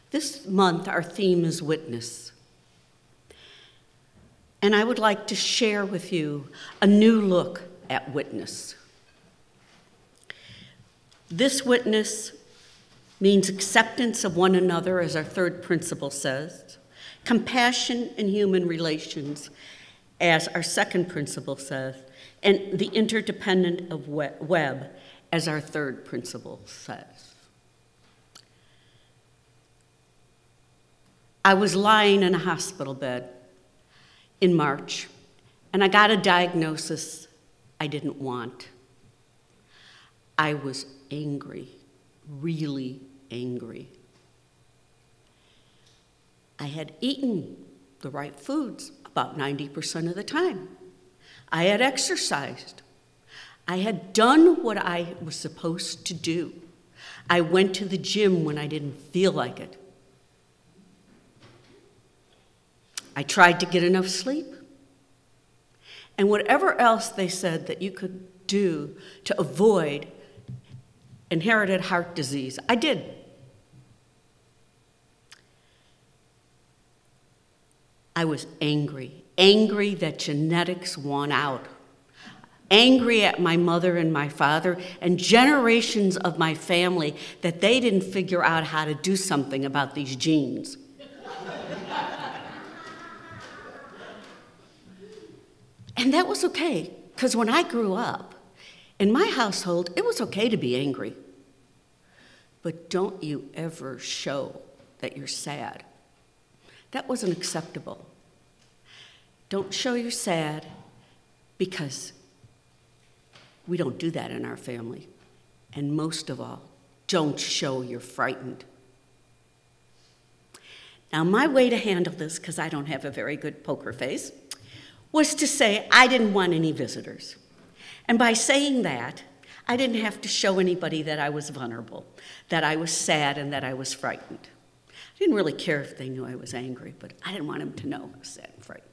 This month, our theme is witness. And I would like to share with you a new look at witness. This witness means acceptance of one another, as our third principle says, compassion in human relations, as our second principle says, and the interdependent of web, as our third principle says. I was lying in a hospital bed in March, and I got a diagnosis I didn't want. I was angry, really angry. I had eaten the right foods about 90% of the time. I had exercised. I had done what I was supposed to do. I went to the gym when I didn't feel like it. I tried to get enough sleep. And whatever else they said that you could do to avoid inherited heart disease, I did. I was angry that genetics won out. Angry at my mother and my father and generations of my family that they didn't figure out how to do something about these genes. And that was okay, because when I grew up, in my household, it was okay to be angry. But don't you ever show that you're sad. That wasn't acceptable. Don't show you're sad, because we don't do that in our family. And most of all, don't show you're frightened. Now, my way to handle this, because I don't have a very good poker face, was to say I didn't want any visitors. And by saying that, I didn't have to show anybody that I was vulnerable, that I was sad, and that I was frightened. I didn't really care if they knew I was angry, but I didn't want them to know I was sad and frightened.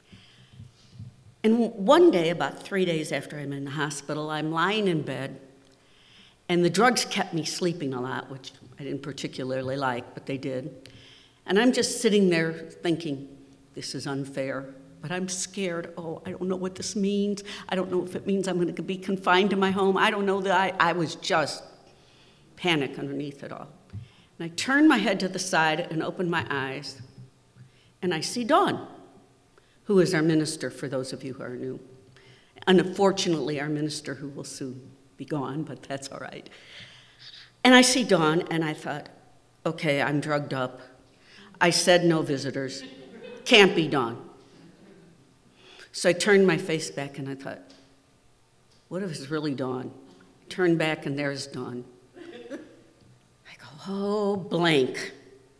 And one day, about 3 days after I'm in the hospital, I'm lying in bed, and the drugs kept me sleeping a lot, which I didn't particularly like, but they did. And I'm just sitting there thinking, this is unfair. But I'm scared. Oh, I don't know what this means. I don't know if it means I'm going to be confined to my home. I don't know that I was just panic underneath it all. And I turn my head to the side and open my eyes, and I see Dawn, who is our minister, for those of you who are new. Unfortunately, our minister, who will soon be gone, but that's all right. And I see Dawn, and I thought, okay, I'm drugged up. I said no visitors. Can't be Dawn. So I turned my face back, and I thought, what if it's really Dawn? I turned back, and there's Dawn. I go, oh, blank.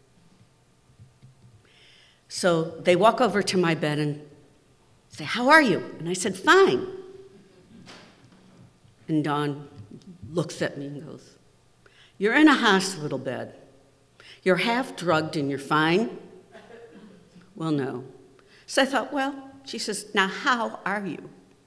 So they walk over to my bed and say, how are you? And I said, fine. And Dawn looks at me and goes, you're in a hospital bed. You're half drugged and you're fine? Well, no. So I thought, well, she says, now how are you?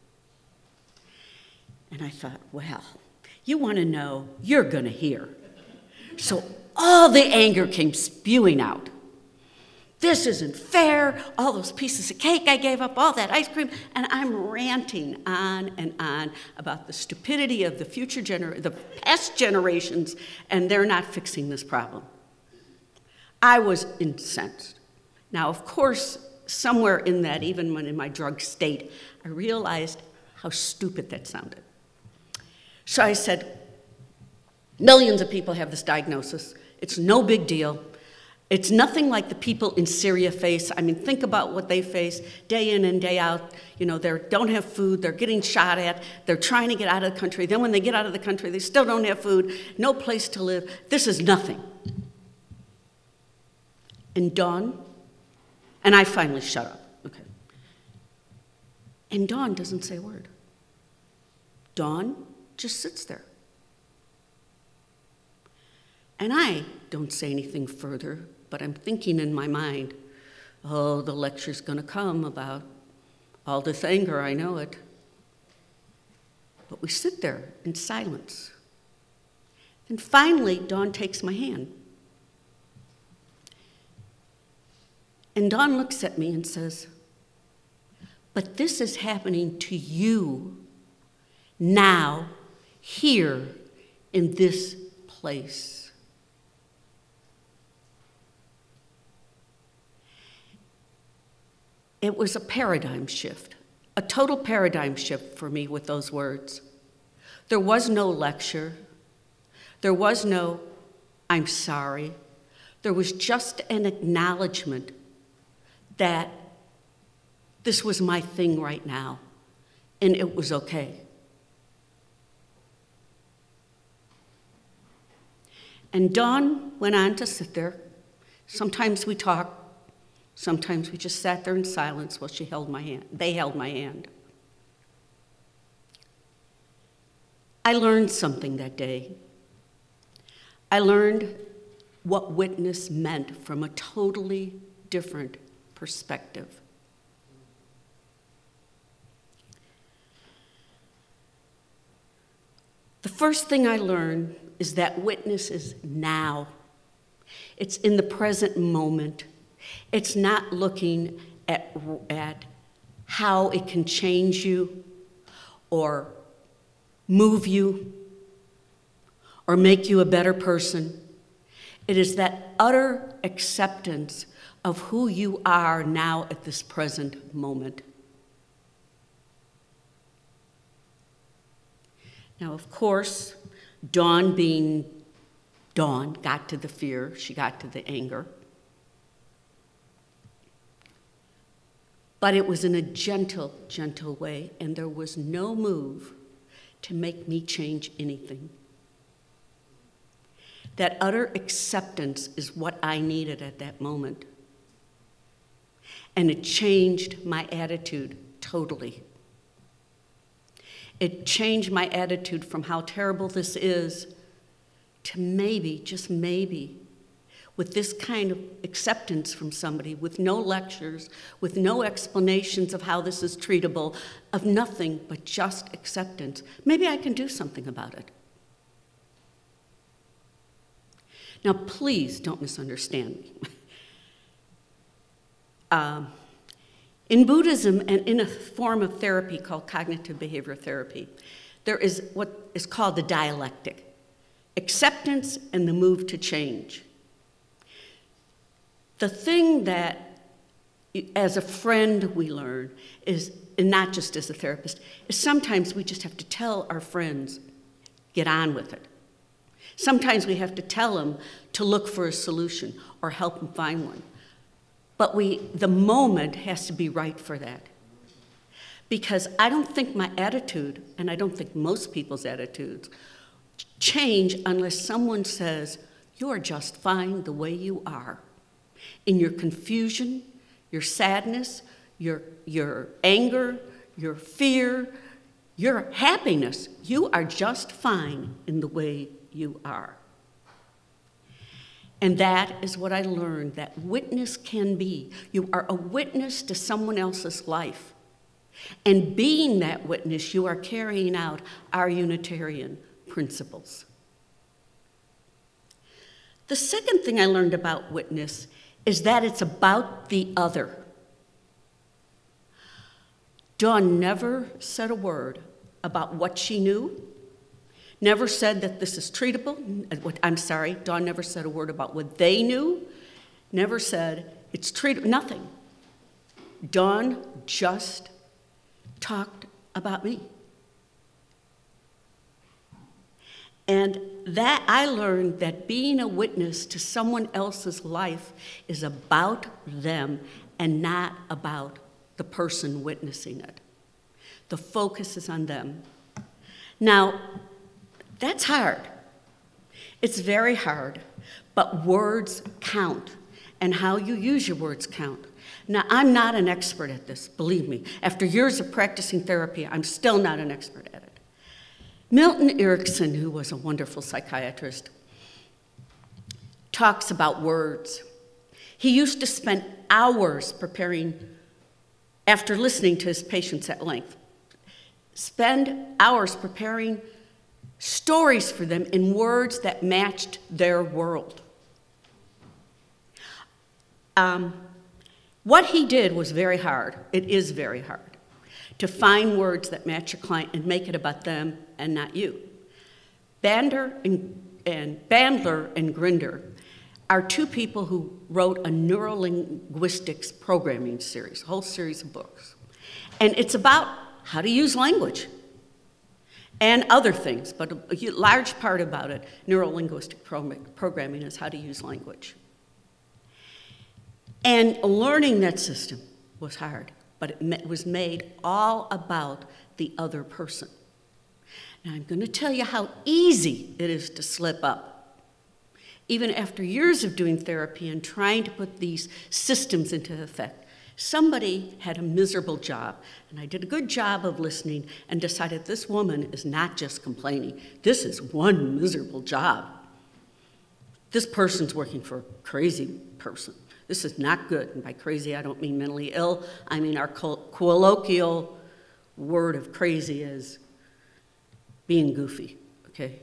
And I thought, well, you want to know, you're going to hear. So all the anger came spewing out. This isn't fair, all those pieces of cake I gave up, all that ice cream, and I'm ranting on and on about the stupidity of the past generations, and they're not fixing this problem. I was incensed. Now, of course, somewhere in that, even when in my drug state, I realized how stupid that sounded. So I said, millions of people have this diagnosis. It's no big deal. It's nothing like the people in Syria face. I mean, think about what they face day in and day out. You know, they don't have food, they're getting shot at, they're trying to get out of the country. Then when they get out of the country, they still don't have food, no place to live. This is nothing. And Dawn, and I finally shut up, okay. And Dawn doesn't say a word. Dawn just sits there. And I don't say anything further, but I'm thinking in my mind, oh, the lecture's going to come about all this anger, I know it. But we sit there in silence. And finally, Dawn takes my hand. And Dawn looks at me and says, but this is happening to you now, here, in this place. It was a paradigm shift, a total paradigm shift for me with those words. There was no lecture. There was no, I'm sorry. There was just an acknowledgement that this was my thing right now, and it was okay. And Dawn went on to sit there. Sometimes we talked, sometimes we just sat there in silence while she held my hand. They held my hand. I learned something that day. I learned what witness meant from a totally different perspective. The first thing I learned is that witness is now. It's in the present moment. It's not looking at how it can change you or move you or make you a better person. It is that utter acceptance of who you are now at this present moment. Now, of course, Dawn being Dawn got to the fear, she got to the anger. But it was in a gentle, gentle way, and there was no move to make me change anything. That utter acceptance is what I needed at that moment. And it changed my attitude totally. It changed my attitude from how terrible this is to maybe, just maybe, with this kind of acceptance from somebody, with no lectures, with no explanations of how this is treatable, of nothing but just acceptance, maybe I can do something about it. Now, please don't misunderstand me. In Buddhism and in a form of therapy called cognitive behavior therapy, there is what is called the dialectic, acceptance and the move to change. The thing that, as a friend, we learn is, and not just as a therapist, is sometimes we just have to tell our friends, get on with it. Sometimes we have to tell them to look for a solution or help them find one. But the moment has to be right for that. Because I don't think my attitude, and I don't think most people's attitudes, change unless someone says, you're just fine the way you are. In your confusion, your sadness, your anger, your fear, your happiness, you are just fine in the way you are. And that is what I learned, that witness can be. You are a witness to someone else's life. And being that witness, you are carrying out our Unitarian principles. The second thing I learned about witness is that it's about the other. Dawn never said a word about what she knew, never said that this is treatable. Dawn never said a word about what they knew, never said it's treatable, nothing. Dawn just talked about me. And that I learned that being a witness to someone else's life is about them and not about the person witnessing it. The focus is on them. Now, that's hard. It's very hard, but words count, and how you use your words count. Now, I'm not an expert at this, believe me. After years of practicing therapy, I'm still not an expert at it. Milton Erickson, who was a wonderful psychiatrist, talks about words. He used to spend hours preparing, after listening to his patients at length, spend hours preparing stories for them in words that matched their world. What he did was very hard. It is very hard to find words that match your client and make it about them and not you. Bandler and Grinder are two people who wrote a neurolinguistics programming series, a whole series of books. And it's about how to use language and other things, but a large part about it, neurolinguistic programming, is how to use language. And learning that system was hard, but it was made all about the other person. Now, I'm going to tell you how easy it is to slip up. Even after years of doing therapy and trying to put these systems into effect, somebody had a miserable job, and I did a good job of listening and decided this woman is not just complaining. This is one miserable job. This person's working for a crazy person. This is not good. And by crazy, I don't mean mentally ill. I mean our colloquial word of crazy is being goofy, okay?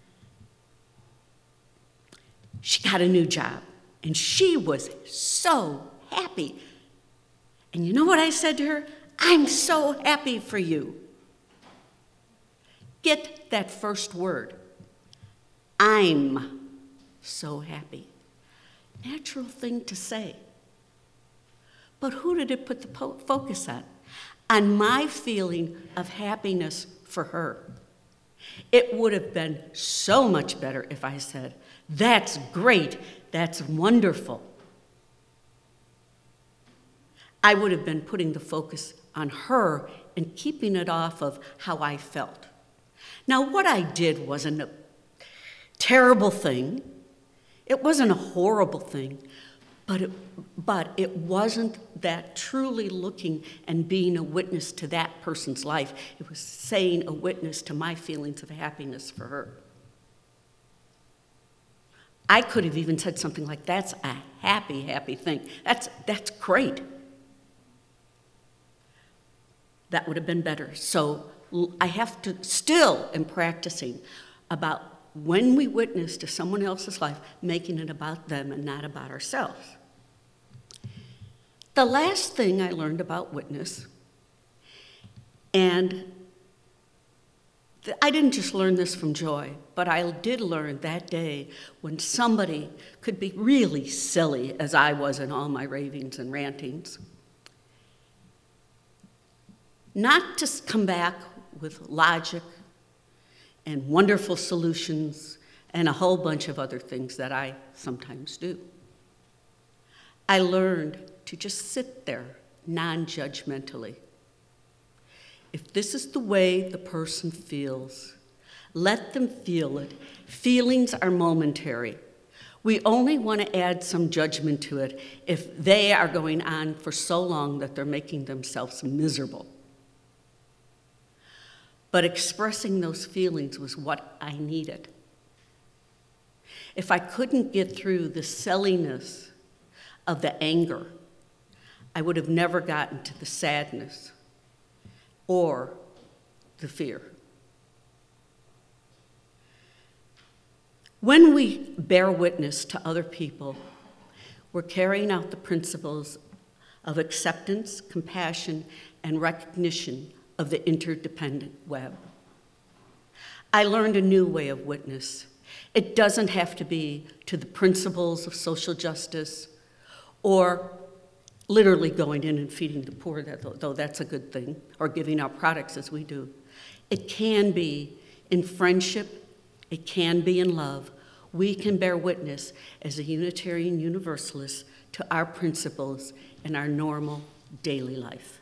She got a new job, and she was so happy. And you know what I said to her? I'm so happy for you. Get that first word. I'm so happy. Natural thing to say. But who did it put the focus on? On my feeling of happiness for her. It would have been so much better if I said, that's great, that's wonderful. I would have been putting the focus on her and keeping it off of how I felt. Now, what I did wasn't a terrible thing. It wasn't a horrible thing, but it wasn't that truly looking and being a witness to that person's life. It was saying a witness to my feelings of happiness for her. I could have even said something like, that's a happy, happy thing. That's great. That would have been better. So I have to, still am practicing about when we witness to someone else's life, making it about them and not about ourselves. The last thing I learned about witness, and I didn't just learn this from Joy, but I did learn that day when somebody could be really silly, as I was in all my ravings and rantings, not to come back with logic and wonderful solutions and a whole bunch of other things that I sometimes do. I learned to just sit there non-judgmentally. If this is the way the person feels, let them feel it. Feelings are momentary. We only want to add some judgment to it if they are going on for so long that they're making themselves miserable. But expressing those feelings was what I needed. If I couldn't get through the silliness of the anger, I would have never gotten to the sadness or the fear. When we bear witness to other people, we're carrying out the principles of acceptance, compassion, and recognition of the interdependent web. I learned a new way of witness. It doesn't have to be to the principles of social justice or literally going in and feeding the poor, though that's a good thing, or giving out products as we do. It can be in friendship, it can be in love. We can bear witness as a Unitarian Universalist to our principles in our normal daily life.